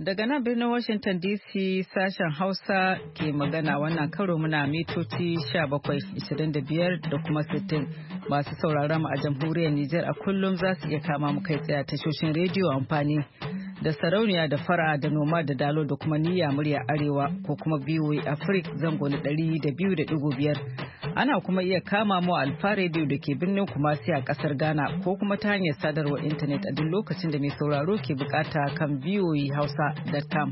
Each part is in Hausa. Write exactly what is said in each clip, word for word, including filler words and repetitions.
daga nan birnin Washington D C sashen Hausa ke magana wannan karo muna mitoci sha bakwai, ishirin da biyar da kuma sittin. Masu sauraron mu a jamhuriyar Nijar a kullum za su iya kama mu kai tsaye tashoshin rediyo amfani da sarauniya da fara da noma da dalo da kuma niyya murya arewa ko kuma B O A Africa zango na ɗari da biyu da ɗigo biyar. Ana kuma iya kama mu Alfa Radio da ke birnin Kumasi a kasar Ghana ko kuma ta hanyar sadarwar intanet a duk lokacin da mai sauraro ke bukata kan v o a hausa dot com.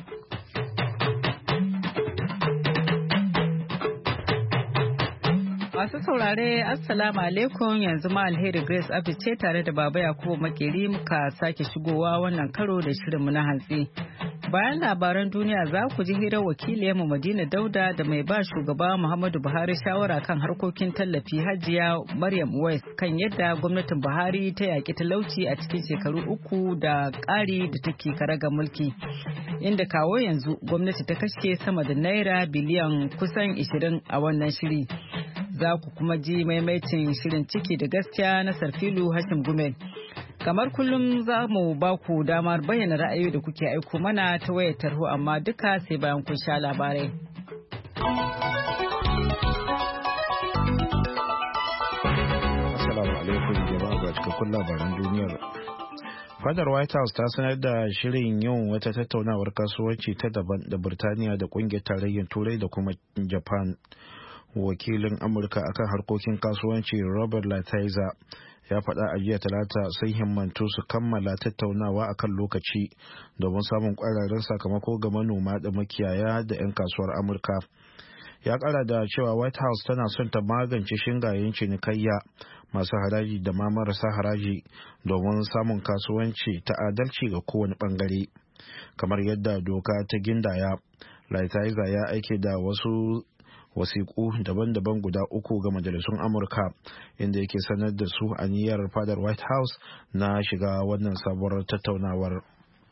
Masu saurare Assalamu alaikum, yanzu ma Alheri Grace Abdi ce tare da Baba Yakubu Makeri muka sake shigowa wannan karo da shirinmu na hantsi. Bayan labaran duniya za ku ji hirar wakiliyarmu Madina Dauda da mai ba shugaba Muhammadu Buhari shawara kan harkokin tallafi Hajiya Maryam West kan yadda gwamnatin Buhari ta yaki talauci a cikin shekaru uku da ƙari da take karaga mulki. Inda kawo yanzu gwamnati ta kashe sama da naira biliyan kusan ishirin a wannan shiri. Za ku kuma ji maimaitin shirin ciki da gaskiya na Sarfilu Hashim Gumel. Kamar kullum za mu ba ku damar bayyana ra'ayoyi da kuke aiko mana ta wayar tarho amma duka sai bayan kun sha labarai. Assalamu alaikum jama'a ga cikakkun labaran duniyar. Fadar White House ta sanar da shirin yin wata tattaunawar kasuwanci ta daban da Birtaniya da kungiyar tarayyar Turai da kuma Japan. Wakilin Amurka akan harkokin kasuwanci Robert Lighthizer ya faɗa a jiya talata sai himmantu su kammala tattaunawa akan lokaci domin samun ƙwararren sakamako ga manoma da makiyaya da 'yan kasuwar Amurka. Ya ƙara da cewa White House tana son ta magance shingayen cinikayya masu haraji da ma marasa haraji domin samun kasuwanci ta adalci ga kowane ɓangare. Kamar yadda doka ta gindaya, Lighthizer ya aike da wasu wasiƙu daban-daban guda uku ga majalisun Amurka inda yake sanar da su aniyar fadar White House na shiga wannan sabuwar tattaunawar.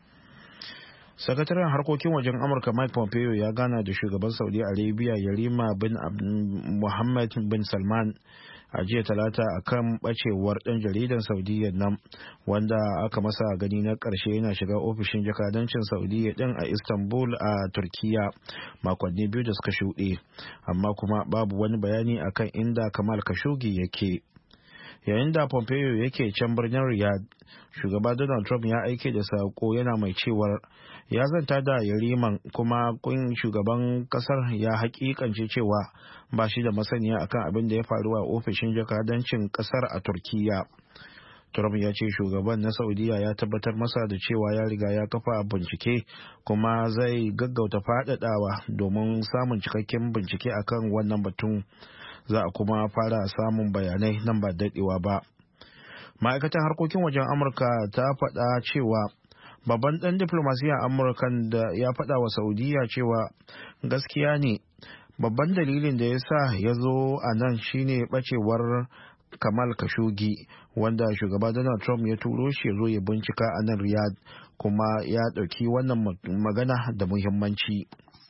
Sakataren harkokin wajen Amurka Mike Pompeo ya gana da shugaban Saudi Arabia Yarima bin Mohammed bin Salman a jiya talata akan bacewar dan jaridan Saudiya nan wanda aka masa gani na karshe yana shiga ofishin jakadancin Saudiya din a Istanbul a Turkiya makonni biyu da suka shuɗe, amma kuma babu wani bayani akan inda Kamal Khashoggi yake. Yayin da Pompeo yake can birnin Riyadh, shugaba Donald Trump ya aike da sako yana mai cewar ya zanta da yariman kuma kun shugaban kasar ya hakikance cewa ba shi da masaniya akan abin da ya faru a ofishin jakadancin kasar a Turkiya. Trump ya ce shugaban na Saudiya ya tabbatar masa da cewa ya riga ya kafa bincike kuma zai gaggauta faɗaɗawa domin samun cikakken bincike akan wannan batun. Za a kuma fara samun bayanai nan ba daɗewa ba. Ma'aikatan harkokin wajen Amurka ta faɗa cewa babban ɗan diplomasiyyar Amurkan da ya faɗa wa Saudiya cewa gaskiya ne babban dalilin da ya sa ya zo a nan shine ɓacewar Kamal Khashoggi wanda shugaba Donald Trump ya turo shi ya zo ya bincika a nan Riyadh, kuma ya ɗauki wannan magana da muhimmanci.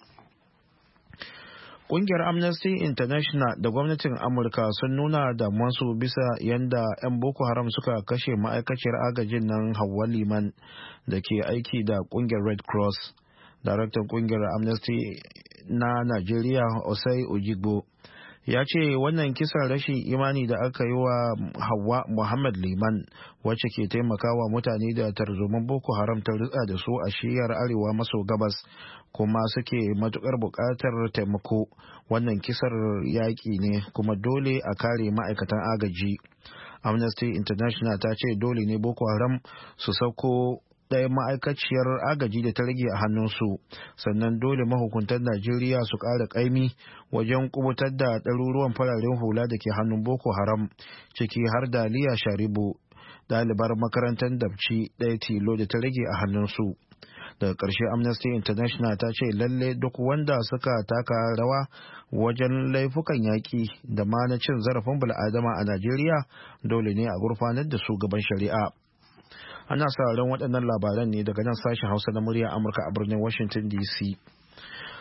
Ƙungiyar Amnesty International da gwamnatin Amurka sun nuna damuwarsu bisa yadda 'yan Boko Haram suka kashe ma'aikaciyar agajin nan Hauwa Liman da ke aiki da ƙungiyar Red Cross. Daraktan ƙungiyar Amnesty na Najeriya Osai Ojigbo ya ce wannan kisan rashin imani da aka yi wa Hauwa Muhammad Liman wacce ke taimakawa mutane da tarzoman Boko Haram ta ritsa da su a shiyar arewa maso gabas kuma suke matukar buƙatar taimako, wannan kisar yaƙi ne kuma dole a kare ma'aikatan agaji. Amnesty International ta ce dole ne Boko Haram su sauko ɗaya ma'aikaciyar agaji da ta rage a hannunsu, sannan dole mahukuntan Najeriya su ƙara ƙaimi wajen kubutar da ɗaruruwan fararen hula da ke hannun Boko Haram, ciki har da Liya Sharibu, ɗalibar makarantar Dabci ɗaya tilo da ta rage a hannunsu. Daga ƙarshe Amnesty International ta ce lalle duk wanda suka taka rawa wajen laifukan yaƙi da ma na cin zarafin bil'adama a Najeriya dole ne a gurfanar da su gaban shari'a. Ana sauraron waɗannan labaran ne daga nan sashen Hausa na murya Amurka a birnin Washington D C.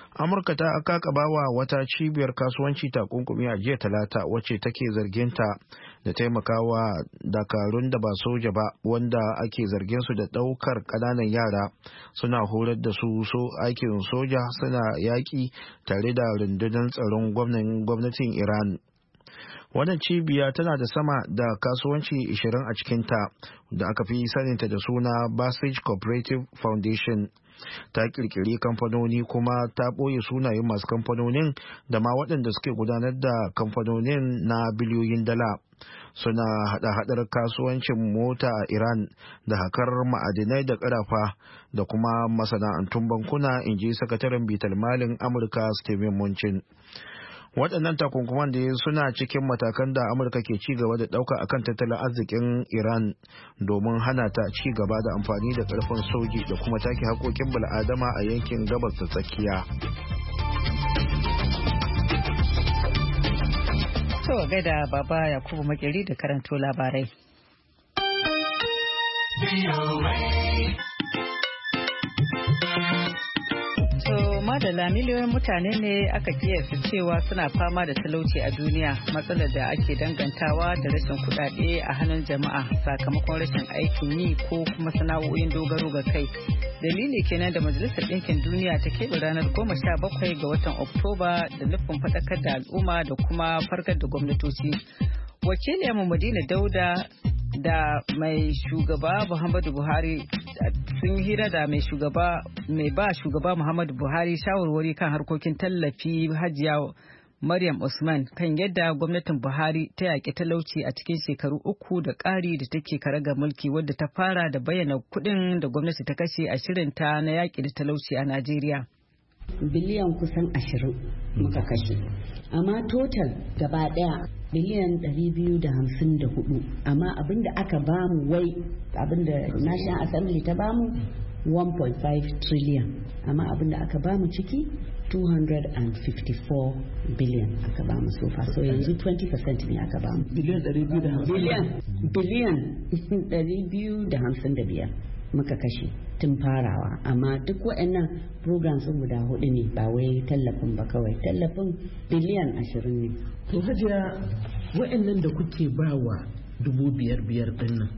Amurka ta kakabawa wata cibiyar kasuwanci takunkumi a jiya talata wacce take zarginta da taimakawa dakarun da ba soja ba wanda ake zargin su da daukar kananan yara suna horar da su so aikin soja suna yaki tare da rundunar tsaron gwamnatin Iran. Wannan cibiya tana da sama da kasuwanci ishirin a cikinta da aka fi saninta da suna Basij Cooperative Foundation. Ta kirkiri kamfanoni kuma ta ɓoye sunayen masu kamfanonin da ma waɗanda suke gudanar da kamfanonin na biliyoyin dala. Suna hada-hadar kasuwancin mota a Iran da hakar ma'adinai da ƙarafa da kuma masana'antun bankuna, in ji sakataren bitar malin Amurka Steven Mnuchin. Waɗannan takunkuman da suna cikin matakan da Amurka ke ci gaba da ɗauka akan tattalin arzikin Iran domin hana ta ci gaba da amfani da ƙarfin soji da kuma take haƙoƙin bil'adama a yankin gabas ta tsakiya. To gaida Baba Yakubu Makeri da karanto labarai. Madalla miliyoyin mutane ne aka kiyasta cewa suna fama da talauci a duniya, matsalar da ake dangantawa da rashin kudade a hannun jama'a sakamakon rashin aikin yi ko kuma sana'o'in dogaro ga kai. Dalili kenan da Majalisar Ɗinkin Duniya ta keɓe ranar goma sha bakwai ga watan Oktoba da nufin faɗakar da al'umma da kuma farkar da gwamnatoci. Wakiliyarmu Madina Dauda da mai shugaba Muhammadu Buhari sun yi hira da mai shugaba mai ba shugaba Muhammadu Buhari shawarwari kan harkokin tallafi Hajiya Maryam Usman kan yadda gwamnatin Buhari ta yaƙi talauci a cikin shekaru uku da ƙari da take karagar mulki, wadda ta fara da bayyana kuɗin da gwamnati ta kashe a shirinta na yaƙi da talauci a Najeriya. Biliyan kusan ashirin muka kashe, amma total gaba ɗaya biliyan ɗari biyu da hamsin da hudu, amma abinda aka bamu wai abinda National Assembly ta bamu one point five trillion, amma abinda aka bamu ciki two hundred fifty-four billion aka bamu so far, so yanzu twenty percent ne aka bamu. Biliyan ɗari biyu da hamsin biliyan biliyan ɗari biyu da hamsin da biyar muka kashe tun farawa, amma duk waɗannan programs guda hudu ne, ba wai tallafin ba kawai, tallafin biliyan ashirin ne. To Hajiya, waɗannan da kuke bawa dubu biyar biyar ɗin nan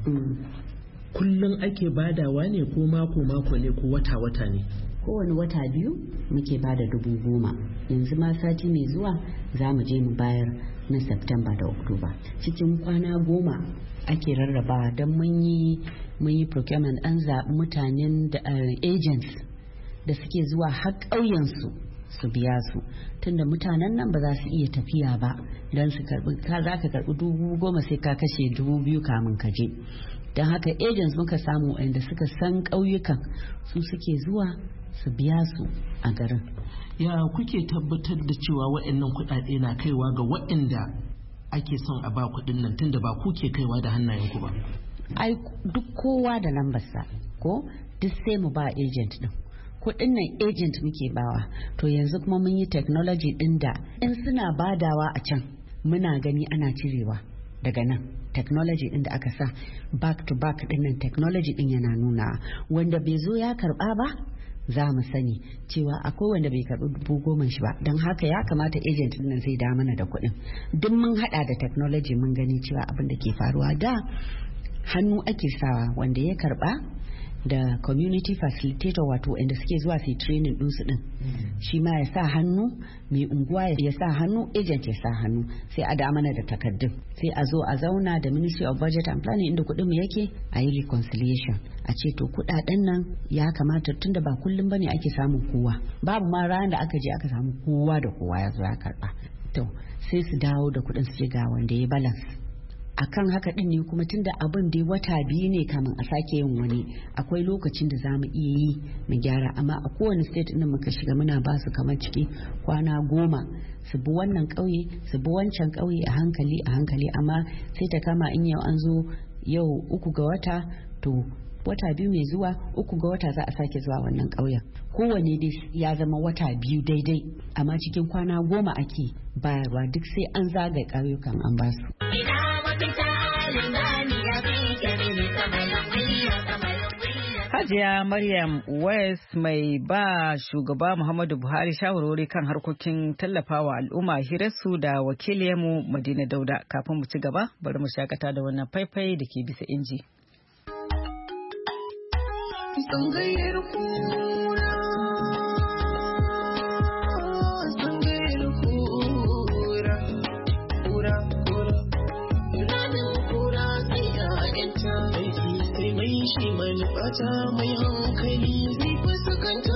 kullum ake badawa ne ko mako mako ne ko wata wata ne? Kowane wata biyu muke bada dubu goma, yanzu ma sati mai zuwa za mu je mu bayar na September da October. Cikin kwana goma ake rarraba don mun yi mun yi procurement, an zaɓi mutanen da agents da suke zuwa har ƙauyensu su biya su, tunda mutanen nan ba za su iya tafiya ba don su karɓi, ka za ka karɓi dubu goma sai ka kashe dubu biyu kamun ka je. Don haka agents muka samu wanda suka san ƙauyukan su suke zuwa su biya su a garin. Ya kuke tabbatar da cewa waɗannan kuɗaɗe na kaiwa ga waɗanda ake son a ba kuɗin nan, tunda ba ku ke kaiwa da hannayenku ba? Ai duk kowa da lambarsa, ko duk sai mu ba agent din kuɗin nan, agent muke bawa. To yanzu kuma mun yi technology din da in suna badawa a can muna gani ana cirewa daga nan. Technology din da aka sa back to back din nan, technology din yana nuna wanda bai zo ya karba ba za mu sani cewa akwai wanda bai karbi dubu goma shi ba, don haka ya kamata agent din nan zai da mana da kuɗin. Duk mun hada da technology mun gani cewa abin da ke faruwa da hannu ake sawa, wanda ya karba da community facilitator, wato inda suke zuwa su training din su din shi ma ya sa hannu, mai unguwa ya sa hannu, agent ya sa hannu, sai a da mana da takaddun, sai a zo a zauna da Ministry of Budget and Planning inda kuɗin mu yake, a yi reconciliation, a ce to kuɗaɗen nan ya kamata, tunda ba kullum bane ake samun kowa, babu ma ranar da aka je aka samu kowa da kowa ya zo ya karba, to sai su dawo da kuɗin su ga wanda ya balance. Akan haka din ne kuma tunda abin dai wata biyu ne kamin a sake yin wani, akwai lokacin da zamu iya yi mu gyara, amma a kowane state din muka shiga muna ba su kamar ciki kwana goma su bi wannan ƙauye su bi wancan ƙauye a hankali a hankali, amma sai ta kama in yau an zo yau uku ga wata, to wata biyu mai zuwa uku ga wata za a sake zuwa wannan ƙauyen. Kowane dai ya zama wata biyu daidai, amma cikin kwana goma ake bayarwa, duk sai an zagaye ƙauyukan an ba su. Hajiya Maryam West mai ba shugaba Muhammadu Buhari shawarwari kan harkokin tallafawa al'umma hirarsu da wakiliyarmu Madina Dauda. Kafin mu ci gaba, bari mu shakata da wannan faifai da ke bisa inji. Tsangayar kura, tsangayar kura, kura, kura, ranar kura sai ya'yanta. Aiki sai mai shi manufata mai hankali zai fuskanta.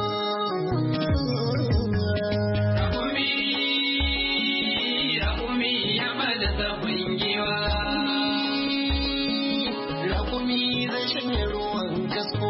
Rakumi, rakumi ya bada sabon giwa. Rakumi zai shanye ruwan kasko.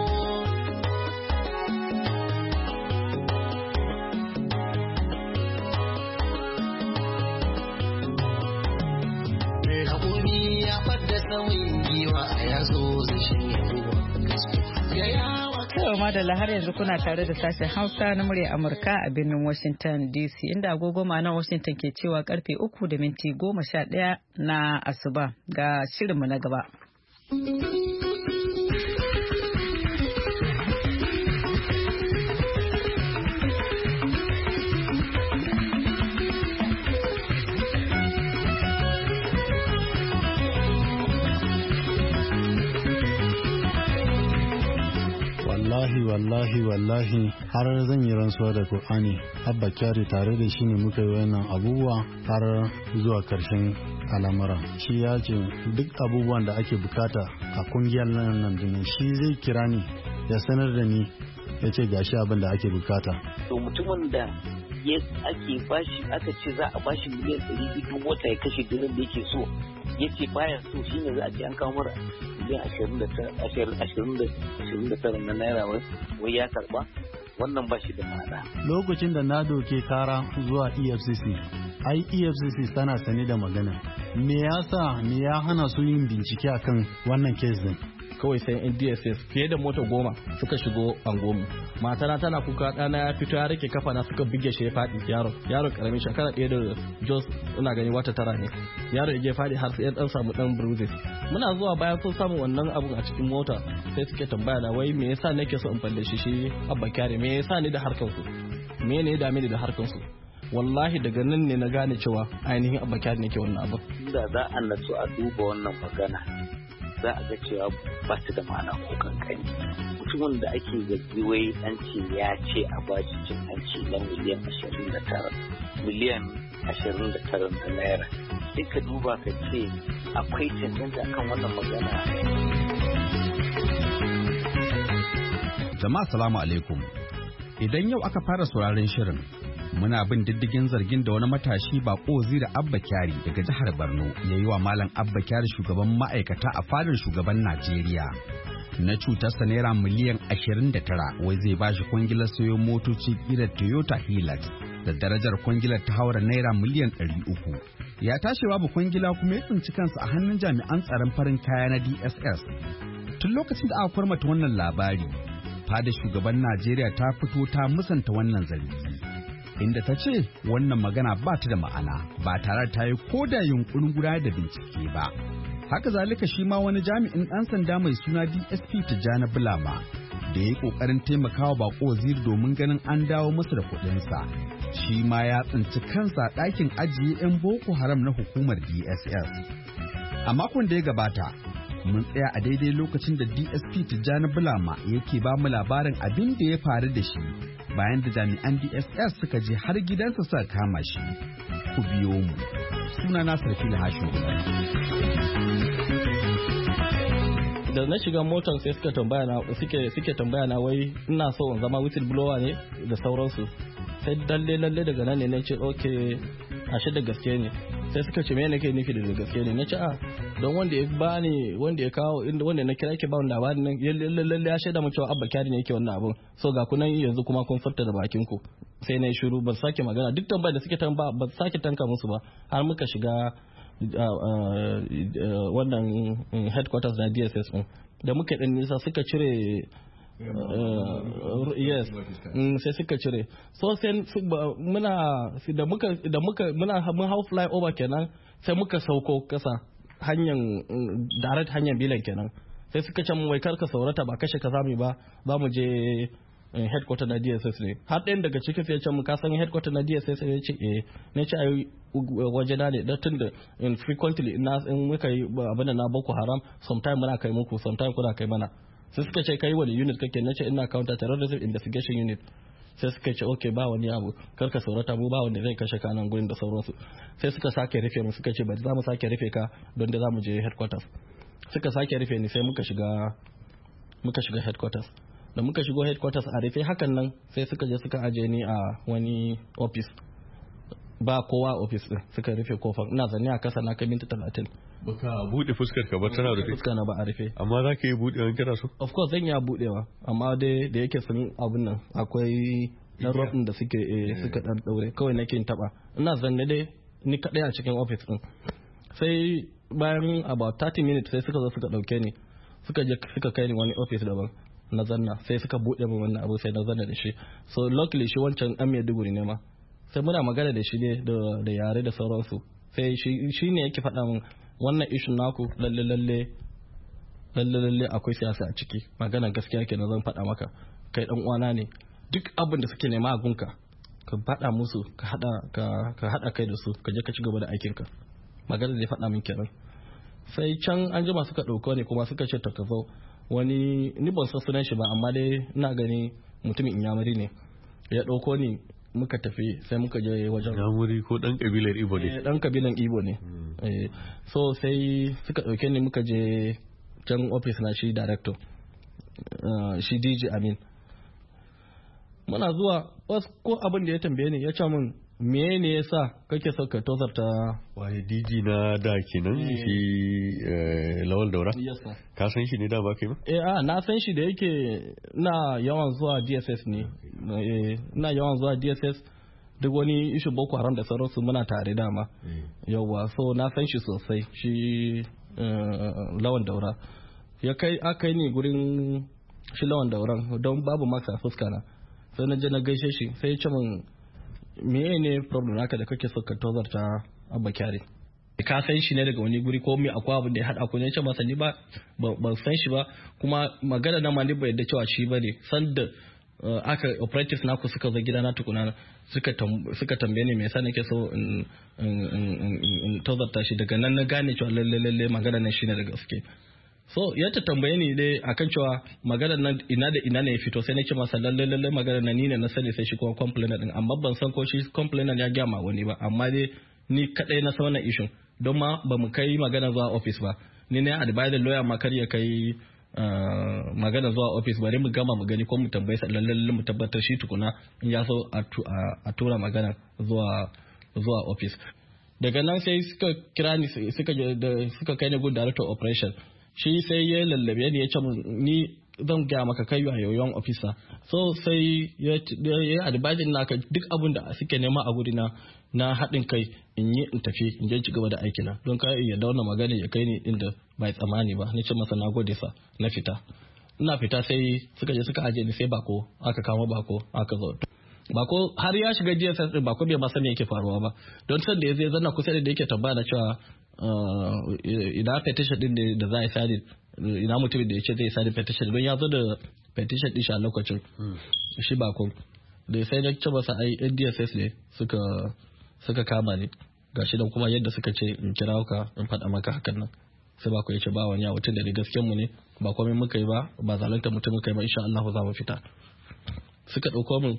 Madalla har yanzu kuna tare da sashen Hausa na murya Amurka a birnin Washington D C inda agogo na Washington ke cewa karfe uku da minti goma sha ɗaya na asuba ga shirinmu na gaba. wallahi wallahi wallahi har zan yi rantsuwa da Qur'ani Abba Kyari tare da shi ne muka yi wannan abubuwa har zuwa karshen al'amura. Shi ya ce duk abubuwan da ake bukata a kungiyar nan nan da shi zai kira ni ya sanar da ni ya ce gashi abin da ake bukata. To mutumin da ya ake bashi aka ce za a bashi miliyan ɗari biyu wata ya kashe duk da yake so ya ce baya so shi ne za a ce an kawo mara miliyan ashirin da tara na naira wai ya karba, wannan ba shi da ma'ana. Lokacin da na doke kara zuwa E F C C, ai E F C C tana sane da magana. Me yasa me ya hana su yin bincike akan wannan kes din? Kawai sai N D S S fiye da mota goma suka shigo angomu. Matana tana kuka, ɗana ya fito ya rike kafa na suka bige shi ya faɗi. Yaro yaro karamin shekara ɗaya da Jos ina gani wata tara ne. Yaro ya je faɗi har sai ɗan samu ɗan bruises. Muna zuwa bayan sun samu wannan abun a cikin mota sai suke tambaya na wai me yasa nake so in falle shi shi Abba Kyari, me yasa ni da harkan su, me ne ya dame ni da harkan su. Wallahi daga nan ne na gane cewa ainihin Abba Kyari ne ke wannan abu. Da za a natsu a duba wannan magana za a ga cewa ba su da ma'ana ko kankani. Mutumin da ake zargi wai an ce ya ce a bashi cin hanci na miliyan ashirin da tara miliyan ashirin da tara na naira, sai ka duba ka ce akwai cancanta akan wannan magana. Jama'a salamu alaikum. Idan yau aka fara sauraron shirin, muna bin diddigin zargin da wani matashi bako da Abba Kyari daga jihar Borno ya yi wa Malam Abba Kyari shugaban ma'aikata a fadar shugaban Najeriya na cutarsa naira miliyan ashirin da tara, wai zai bashi kwangilar sayo motoci kirar Toyota Hilux da darajar kwangilar ta haura naira miliyan ɗari uku. Ya tashi babu kwangila kuma ya tsinci kansa a hannun jami'an tsaron farin kaya na D S S. Tun lokacin da aka kwarmata wannan labari, fadar shugaban Najeriya ta fito ta musanta wannan zargi, inda ta ce wannan magana ba ta da ma'ana ba tare ta yi ko da yunkurin gudanar da bincike ba. Haka zalika shi ma wani jami'in ɗan sanda mai suna D S P Tijjani Bulama da ya yi ƙoƙarin taimakawa bako waziri domin ganin an dawo masa da kuɗinsa, shi ma ya tsinci kansa ɗakin ajiye 'yan Boko Haram na hukumar D S S. A makon da ya gabata, mun tsaya a daidai lokacin da D S P Tijjani Bulama yake ba mu labarin abin da ya faru da shi bayan da jami'an D S S suka je har gidansa suka kama shi. Ku biyo mu. Suna na Sarfila Hashim. Da na shiga motar sai suka tambaya na suke suke tambaya na wai ina so in zama whistleblower ne da sauransu. Sai dalle lalle daga nan ne na ce okay, ashe da gaske ne. Sai suka ce me nake nufi da gaske ne? Na ce a don wanda ya bani wanda ya kawo inda wanda na kira ke ba wanda labarin nan lalle lalle ya shaida mu cewa Abba Kyari ne yake wannan abun. So ga kunan yanzu kuma kun furta da bakin ku. Sai na yi shiru ban sake magana, duk tambayar da suke tambaya ban sake tanka musu ba har muka shiga wannan headquarters na D S S din da muka dan nisa suka cire Uh, yes mm, sai suka cire so sai muna da muka da muka muna mun hau fly over kenan sai muka sauko kasa hanyar direct hanyar bilan kenan sai suka ce mun wai karka saurata ba kashe ka zamu ba za mu je headquarter na D S S ne har ɗayan daga cikin sai ya ce mu ka san headquarter na D S S ne ce eh ne ce ai waje na ne da tunda in frequently ina in muka yi abin da na Boko Haram sometime muna kai muku sometime kuna kai mana sai suka ce kai wani unit kake na ce ina counter terrorism investigation unit sai suka ce okay ba wani abu karka saurata mu ba wanda zai kashe ka nan gurin da sauransu sai suka sake rufe mu suka ce ba za mu sake rufe ka don da za mu je headquarters suka sake rufe ni sai muka shiga muka shiga headquarters da muka shigo headquarters a rufe hakan nan sai suka je suka aje ni a wani office ba kowa office din suka rufe kofar ina zanne a kasa na kai minti talatin baka bude fuskar ka ba tana rufe fuskar na ba a rufe amma za ka yi bude an kira su of course zan iya budewa amma dai da yake sun abun nan akwai na rofin da suke suka dan daure kawai nake taba ina zanne dai ni kadai a cikin office din sai bayan about thirty minutes sai suka zo suka dauke ni suka je suka kai ni wani office daban na zanna sai suka bude min wannan abu sai na zanna da shi so luckily shi wancan dan Maiduguri ne ma sai muna magana da shi ne da yare da sauransu sai shi ne yake faɗa min wannan issue naku lalle lalle lalle lalle akwai siyasa a ciki magana gaskiya kenan zan faɗa maka kai dan uwana ne duk abin da suke nema a gunka ka faɗa musu ka hada ka hada kai da su ka je ka ci gaba da aikinka magana da ya faɗa min kenan sai can an jima suka ɗauko ne kuma suka ce ta ka zo wani ni ban san sunan shi ba amma dai ina gani mutumin inyamuri ne ya ɗauko ni muka tafi sai muka je wajen inyamuri ko dan kabilar Ibo ne dan kabilan Ibo ne so sai suka ɗauke ni muka je can office na shi director shi D J Amin muna zuwa wasu ko abin da ya tambaye ni ya ce min me ne yasa kake so ka tozarta waye D J na da kenan shi Lawal Daura ka san shi ne da ba kai ba eh a na san shi da yake na yawan zuwa D S S ne na yawan zuwa D S S duk wani ishu Boko Haram da sauransu muna tare dama yawa so na san shi sosai shi Lawal Daura ya kai aka yi ni gurin shi Lawal Dauran don babu max a fuska na sai na je na gaishe shi sai ya ce min meye ne problem naka da kake so ka tozarta Abba Kyari ka san shi ne daga wani guri ko me akwai abin da ya hada ku ne ce masa ni ba ban san shi ba kuma magana na ma ni bai da cewa shi bane san da aka operatives naku suka zo gidana tukuna suka suka tambaye ni me yasa nake so in in tozarta shi daga nan na gane cewa lalle lalle magana nan shine da gaske so ya ta tambaye ni dai akan cewa maganar nan ina da ina ne ya fito sai nake masa lalle lalle maganar nan ni ne na sani sai shi kuma complainant din amma ban san ko shi complainant ya gaya ma wani ba amma dai ni kadai na san wannan issue don ma ba mu kai magana zuwa office ba ni ne advisor lawyer ma kar ya kai magana zuwa office bari mu gama mu gani ko mu tambaye sa lalle lalle mu tabbatar shi tukuna in ya so a tura magana zuwa zuwa office daga nan sai suka kira ni suka suka kai ni good director operation shi sai ya lallabe ni ya ce ni zan gaya maka kai a yoyon officer so sai ya yi advising naka duk abin da suke nema a guri na na haɗin kai in yi in tafi in je ci gaba da aikina don ka iya da wannan magana ya kai ni inda bai tsamani ba ni ce masa na gode sa na fita ina fita sai suka je suka aje ni sai bako aka kama bako aka zo bako har ya shiga D S S din bako bai ma sani yake faruwa ba don san da yazo zanna kusa da yake tambaya cewa ina petition din da za a yi sadi ina mutumin da ya ce zai sadi petition don ya zo da petition din shi a lokacin shi bako da sai na ce masa ai N D S S ne suka suka kama ni gashi dan kuma yadda suka ce in kira ka in faɗa maka hakan nan sai bako ya ce ba wani abu tun da gaskiyar mu ne ba komai muka yi ba ba zalunta mutum muka yi ba insha Allah za mu fita suka dauko mu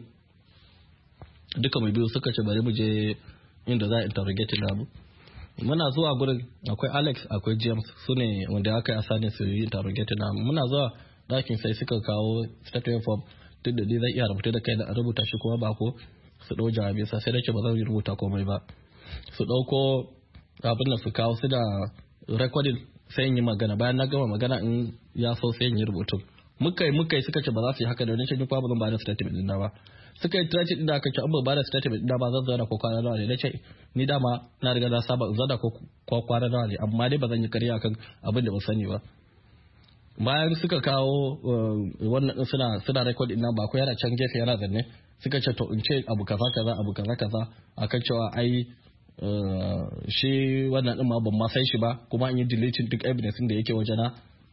duka mai biyu suka ce bari mu je inda za a interrogate namu muna zuwa gurin akwai Alex akwai James su ne wanda aka yi asani su yi interrogate namu muna zuwa ɗakin sai suka kawo statement form duk da zai iya rubuta da kai da rubuta shi kuma ba ko su ɗau jawabi sa sai da ce ba zan rubuta komai ba su ɗauko abin da su kawo su da recording sai yi magana bayan na gama magana in ya so sai yi rubutun muka yi muka yi suka ce ba za su yi haka da wani shi ba zan ba da statement din ba suka yi trace din da aka ce an ba da statement din ba zan zauna ko kwana nawa ne nace ni dama na riga na saba zada ko ko kwana nawa ne amma dai ba zan yi ƙarya kan abin da ba sani ba bayan suka kawo wannan suna suna record din nan ba ko yana can gefe yana zanne suka ce to in ce abu kaza kaza abu kaza kaza akan cewa ai shi wannan din ma ban ma san shi ba kuma an yi deleting duk evidence da yake wajena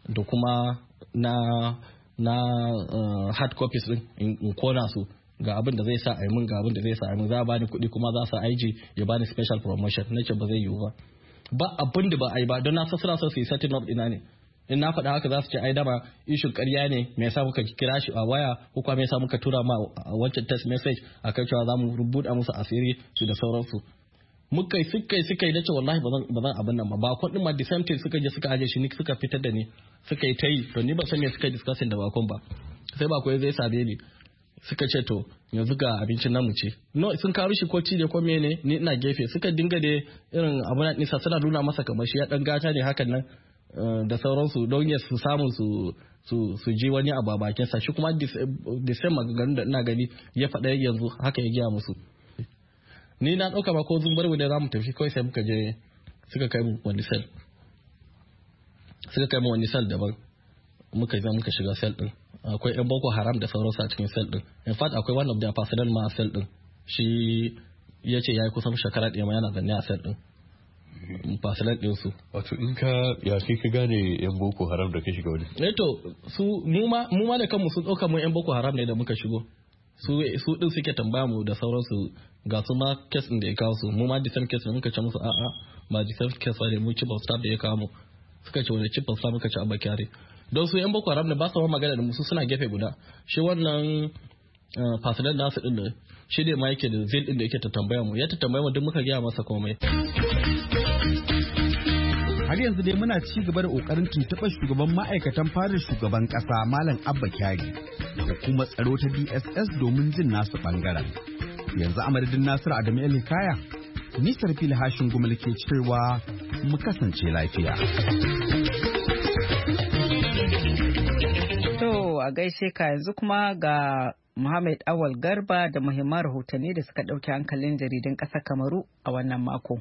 da kuma na na uh, hard copies din in kona su ga abin da zai sa a yi min ga abin da zai sa a yi min za a bani kuɗi kuma za su I G ya bani special promotion nace ba zai yiwu ba ba abin da ba a yi ba don na san suna son su yi setting up ina ne in na faɗa haka za su ce ai dama ishin ƙarya ne me yasa muka kira shi a waya ko kuma me yasa muka tura ma wancan text message akan cewa za mu rubuta musu asiri su da sauransu muka yi suka yi suka yi nace wallahi ba zan ba zan abin nan ba ba kun din ma the same thing suka je suka aje shi ni suka fitar da ni suka yi ta yi to ni ba san me suka discussing da bakon ba sai ba ko zai sabe ni suka ce to yanzu ga abincin namu ce no sun kawo shi ko ci da ko mene ni ina gefe suka dinga da irin abun nan nisa suna nuna masa kamar shi ya dan gata ne hakan nan da sauransu don ya su samu su su su ji wani abu a bakin sa shi kuma the same maganganun da ina gani ya faɗa yanzu haka ya giya musu ni na ɗauka ba ko zumbar da za mu tafi kawai sai muka je suka kai mu wani sel suka kai mu wani sel daban muka zama muka shiga sel din akwai yan boko haram da sauransu a cikin sel din in fact akwai one of the president ma a sel din shi ya ce ya yi kusan shekara ɗaya ma yana zanne a sel din president din su wato in ka ya kai ka gane yan boko haram da ka shiga wani eh to su mu ma mu ma da kanmu sun ɗauka mu yan boko haram ne da muka shigo su su din suke tambaya mu da sauransu ga su ma case din da ya kawo su mu ma different case muka ce musu a'a ba different case ba ne mu chief of staff da ya kawo mu suka ce wani chief of staff muka ce Abba Kyari don su yan boko haram ne ba su magana da musu suna gefe guda shi wannan fasilan nasu din da shi ne ma yake da zil din da yake ta tambaya mu ya ta tambaya mu duk muka gaya masa komai har yanzu dai muna ci gaba da kokarin tuntuɓar shugaban ma'aikatan fadar shugaban ƙasa Malam Abba Kyari da kuma tsaro ta D S S domin jin nasu bangaren yanzu a madadin Nasiru Adamu Elikaya Nisar Fili Hashin Gumal ke cewa mu kasance lafiya. To a gaishe ka yanzu kuma ga Muhammad Awal Garba da muhimman rahotanni da suka ɗauki hankalin jaridun ƙasar Kamaru a wannan mako.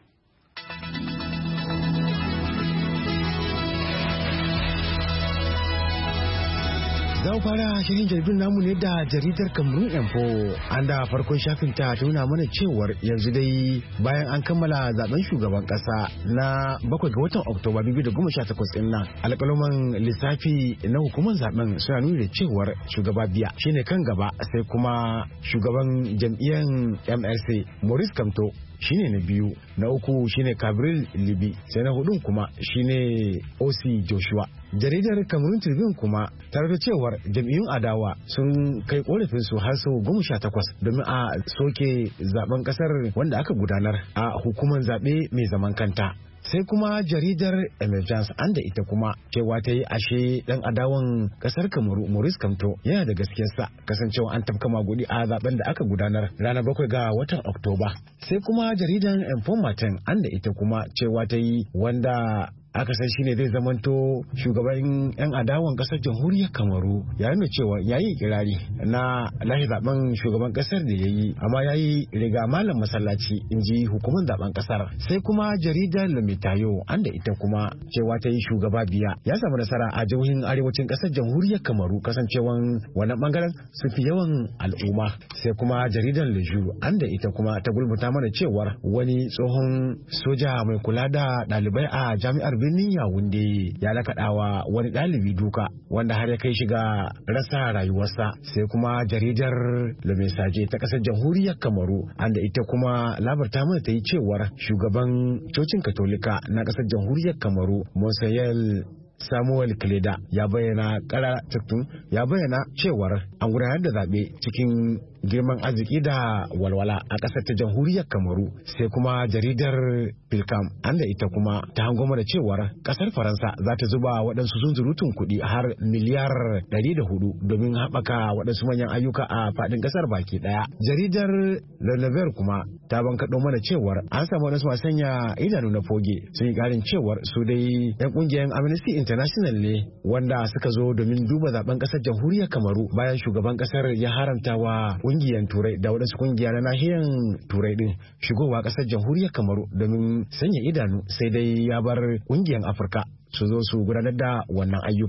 Za mu fara shirin jaridun namu ne da jaridar Cameroon Info an da farkon shafin ta nuna mana cewar yanzu dai bayan an kammala zaben shugaban kasa na bakwai ga watan Oktoba dubu biyu da goma sha takwas din nan alƙaluman lissafi na hukumar zaben suna nuna da cewar shugaba Biya shine kan gaba sai kuma shugaban jam'iyyar M R C Maurice Kamto shine na biyu na uku shine Gabriel Libi sai na hudun kuma shine O C Joshua. Jaridar Cameroon Tribune kuma tare da cewar jam'iyyun adawa sun kai korafin su har sau goma sha takwas domin a soke zaben kasar wanda aka gudanar a hukumar zaɓe mai zaman kanta. Sai kuma jaridar Emergence an da ita kuma cewa ta yi ashe dan adawan kasar Kamaru Maurice Kamto yana da gaskiyarsa kasancewa an tafka magudi a zaben da aka gudanar ranar bakwai ga watan Oktoba. Sai kuma jaridar Informatin an da ita kuma cewa ta yi wanda aka san shine zai zamanto shugaban yan adawan kasar jamhuriyar Kamaru yayin da cewa yayi kirari na lahi zaben shugaban kasar da yayi amma yayi riga malam masallaci inji hukumar zaben kasar. Sai kuma jaridar Lamitayo an da ita kuma cewa ta yi shugaba Biya ya samu nasara a jihohin arewacin kasar jamhuriyar Kamaru kasancewan wannan bangaren sun fi yawan al'umma. Sai kuma jaridar Leju an da ita kuma ta gulmuta mana cewar wani tsohon soja mai kula da ɗalibai a jami'ar birnin Yawunde ya lakaɗawa wani ɗalibi duka wanda har ya kai shiga rasa rayuwarsa. Sai kuma jaridar Le Message ta ƙasar jamhuriyar Kamaru anda ita kuma labarta mana ta yi cewar shugaban cocin katolika na ƙasar jamhuriyar Kamaru Monseigneur Samuel Kleda ya bayyana kara tattun ya bayyana cewar an gudanar da zaɓe cikin girman arziki da walwala a ƙasar ta jamhuriyar Kamaru. Sai kuma jaridar Pilkam anda ita kuma ta hango mana cewar ƙasar Faransa za ta zuba waɗansu zunzurutun kuɗi har miliyar ɗari da hudu domin haɓaka waɗansu manyan ayyuka a faɗin ƙasar baki ɗaya. Jaridar Lalaver kuma ta bankaɗo mana cewar an samu waɗansu masu sanya idanu na foge sun yi ƙarin cewar su dai 'yan ƙungiyar Amnesty International ne wanda suka zo domin duba zaben ƙasar jamhuriyar Kamaru bayan shugaban ƙasar ya haramta wa kungiyar turai da waɗansu kungiya na nahiyar turai din shigowa ƙasar jamhuriyar Kamaru domin sanya idanu sai dai ya bar kungiyar Afirka su zo su gudanar da wannan ayyukan.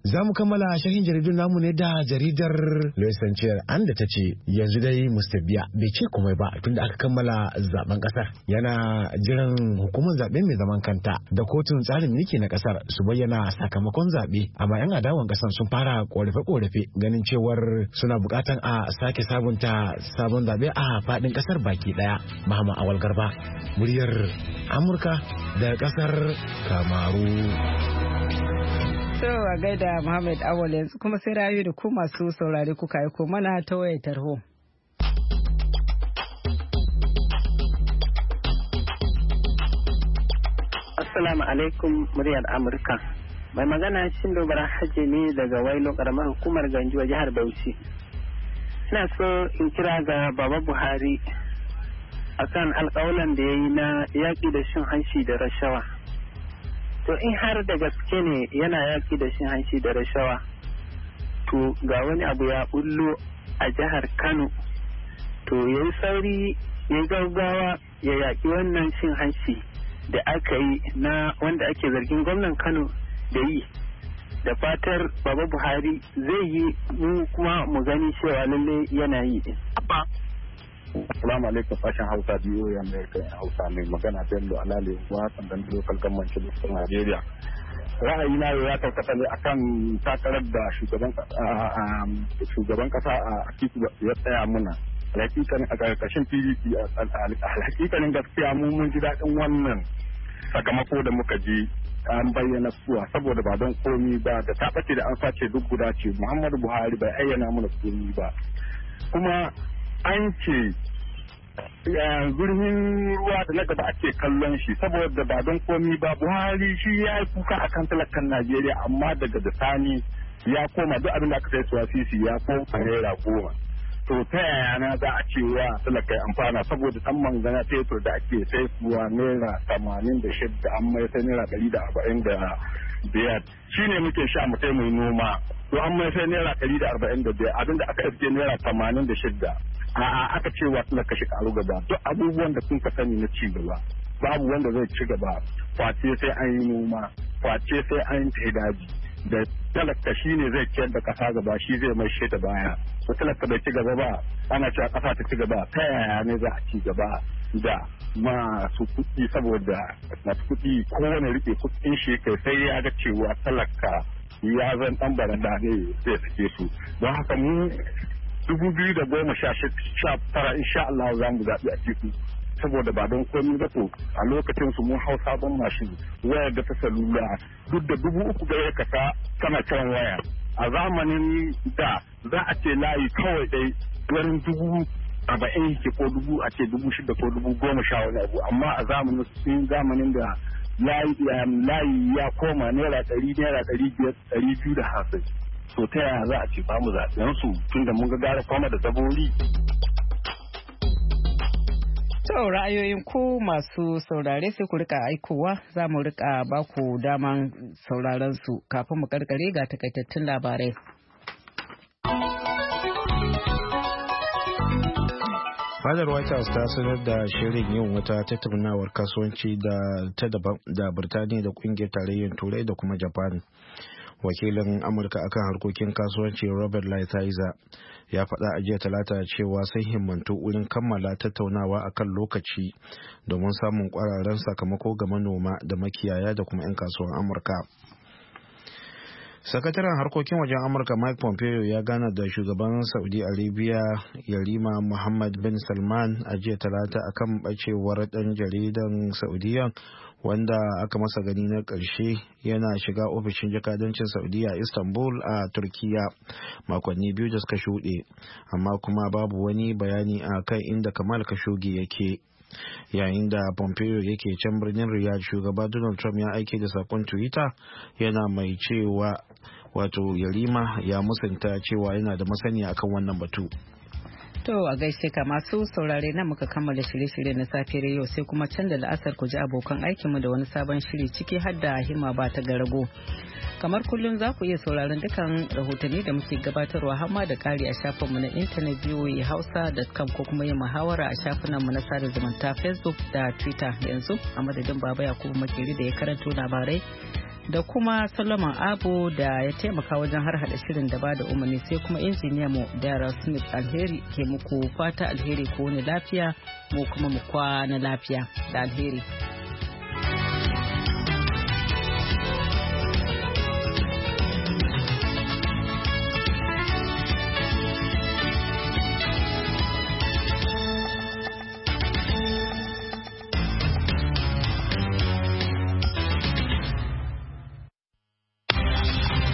Za mu kammala sharhin jaridun namu ne da jaridar L'Essentiel an da ta ce yanzu dai Mister Biya bai ce komai ba tunda aka kammala zaben kasar. Yana jiran hukumar zaɓe mai zaman kanta da kotun tsarin mulki na kasar su bayyana sakamakon zaɓe. Amma 'yan adawan kasar sun fara korafe-korafe ganin cewar suna bukatan a sake sabunta sabon zaɓe a faɗin kasar baki ɗaya. Muhammad Awal Garba, muryar Amurka da kasar Kamaru. So a gaida Muhammad Awal yanzu kuma sai rayu da ku masu saurare kuka yi ko mana ta wayar tarho. Assalamu alaikum muryar Amurka. Mai magana Shindo Bara Haji ne daga Wailo karamar hukumar Ganjuwa jihar Bauchi. Ina so in kira ga Baba Buhari akan alƙawalan da ya yi na yaƙi da shin hanci da rashawa. To in har da gaske ne yana yaƙi da shin hanci da rashawa, to ga wani abu ya bullo a jihar Kano, to ya yi sauri ya gaggawa ya yaƙi wannan shin hanci da aka yi na wanda ake zargin gwamnan Kano da yi. Da fatar Baba Buhari zai yi mu kuma mu gani cewa lalle yana yi din. Assalamu alaikum sashen Hausa B O A America Hausa mai magana Bello Alale wa sandan local government cikin Najeriya. Ra'ayina ya tabbata ne akan takarar da shugaban shugaban kasa a Atiku ya tsaya muna. Hakikanin a karkashin P D P a hakikanin gaskiya mu mun ji daɗin wannan sakamako da muka ji an bayyana suwa saboda ba don komi ba da ta ɓace da an sace duk guda ce Muhammadu Buhari bai ayyana mana komi ba. Kuma an ce zurfin ruwa da na gaba ake kallon shi saboda ba don komi ba Buhari shi ya yi kuka akan talakan Najeriya amma daga bisani ya koma duk abin da aka sai suwa sisi ya koma naira goma. To ta yaya na za a ce wa talakai amfana saboda dan mangana fetur da ake sai suwa naira tamanin da shidda an mai sai naira ɗari da arba'in da biyar shi ne muke sha mu kai mai noma to an mai sai naira ɗari da arba'in da biyar abinda aka iske naira tamanin da shidda a'a aka ce wa talaka shi karu gaba duk abubuwan da kun ka sani na ci gaba babu wanda zai ci gaba face sai an yi noma face sai an yi daji da talaka shi ne zai ciyar da kasa gaba shi zai mai shi da baya to talaka bai ci gaba ba ana cewa kasa ta ci gaba ta yaya ne za a ci gaba da masu kuɗi saboda masu kuɗi kowane rike kuɗin shi kai sai ya ga cewa talaka ya zan ɗan baranda ne zai sake su don haka mu dubu biyu da goma sha tara insha Allah za mu zaɓi a cikin saboda ba don komi ba to a lokacin su mun hau sabon mashin wayar da ta salula duk da dubu uku ga ka ta kana kan waya a zamanin da za a ce layi kawai dai wurin dubu arba'in ke ko dubu a ce dubu shida ko dubu goma sha wani abu amma a zamanin sun zamanin da layi ya koma naira ɗari naira ɗari biyar ɗari biyu da hamsin to ta yaya za a ce ba mu zaɓen su tun da mun ga gara kwama da zabori. To ra'ayoyin ku masu saurare sai ku rika aikowa za mu rika ba ku daman sauraron su kafin mu karkare ga takaitattun labarai. Fadar White House ta sanar da shirin yin wata tattaunawar kasuwanci da ta daban da Birtaniya da kungiyar tarayyar Turai da kuma Japan. Wakilin Amurka akan harkokin kasuwanci Robert Lighthizer ya faɗa a jiya talata cewa sai himmantu wurin kammala tattaunawa akan lokaci domin samun ƙwararren sakamako ga manoma da makiyaya da kuma 'yan kasuwan Amurka. Sakataren harkokin wajen Amurka Mike Pompeo ya gana da shugaban Saudi Arabia Yarima Mohammed bin Salman a jiya talata akan bacewar ɗan jaridan Saudiya wanda aka masa gani na ƙarshe yana shiga ofishin jakadancin Saudiya a Istanbul a Turkiya makonni biyu da suka shuɗe, amma kuma babu wani bayani a kan inda Kamal Khashoggi yake. Yayin da Pompeo yake can birnin Riyadh, shugaba Donald Trump ya aike da sakon Twitter yana mai cewa wato Yarima ya musanta cewa yana da masaniya akan wannan batu. To a gaishe ka masu saurare na muka kammala shirye-shirye na safiyar yau sai kuma can da la'asar ku ji abokan aikinmu da wani sabon shiri ciki har da himma ba ta garago. Kamar kullum za ku iya sauraron dukkan rahotanni da muke gabatarwa har ma da kari a shafinmu na intanet v o a hausa dot com ko kuma yin muhawara a shafinanmu na sada zumunta Facebook da Twitter yanzu a madadin Baba Yakubu Makeri da ya karanto labarai da kuma Solomon Abu da ya taimaka wajen har hada shirin da bada umarni sai kuma injiniya mu Dara Smith. Alheri ke muku fata alheri ko wani lafiya mu kuma mu kwana lafiya da alheri.